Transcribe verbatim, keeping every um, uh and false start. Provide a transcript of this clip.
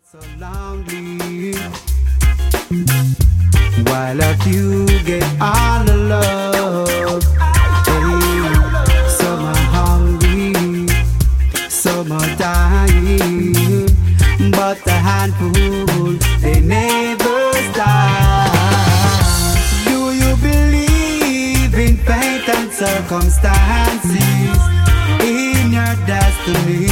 So lonely, while a few get all the love. Hey, some are hungry, some are dying, but the handful, they never stop. Do you believe in fate and circumstances in your destiny?